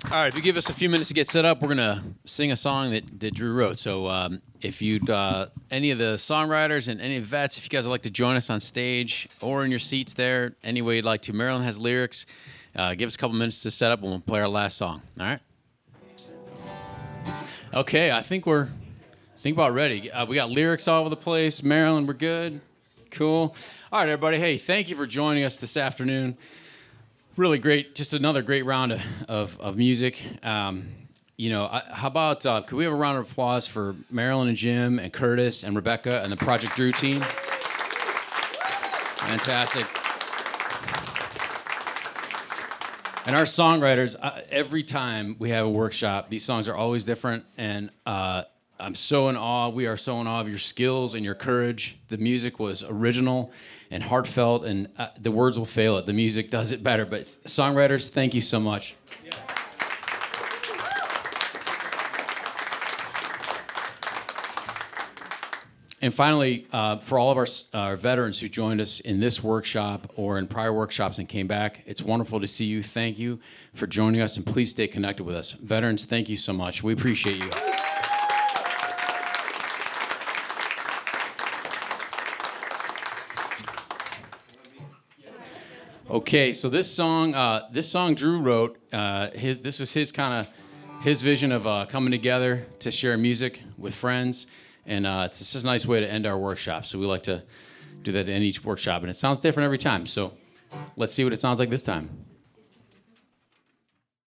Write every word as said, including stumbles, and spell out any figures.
All right, if you give us a few minutes to get set up, we're gonna sing a song that, that Drew wrote. So, um, if you'd uh, any of the songwriters and any of the vets, if you guys would like to join us on stage or in your seats there, any way you'd like to. Marilyn has lyrics. Uh, give us a couple minutes to set up, and we'll play our last song. All right. Okay, I think we're I think about ready. Uh, we got lyrics all over the place. Marilyn, we're good. Cool. All right, everybody. Hey, thank you for joining us this afternoon. Really great, just another great round of, of, of music. Um, you know, I, how about, uh, could we have a round of applause for Marilyn and Jim and Curtis and Rebecca and the Project Drew team? Fantastic. And our songwriters, uh, every time we have a workshop, these songs are always different, and uh, I'm so in awe. We are so in awe of your skills and your courage. The music was original and heartfelt, and uh, the words will fail it. The music does it better. But songwriters, thank you so much. Yeah. And finally, uh, for all of our, our veterans who joined us in this workshop or in prior workshops and came back, it's wonderful to see you. Thank you for joining us, and please stay connected with us. Veterans, thank you so much. We appreciate you. Okay, so this song, uh, this song Drew wrote. Uh, his this was his kind of his vision of uh, coming together to share music with friends, and uh, it's just a nice way to end our workshop. So we like to do that in each workshop, and it sounds different every time. So let's see what it sounds like this time.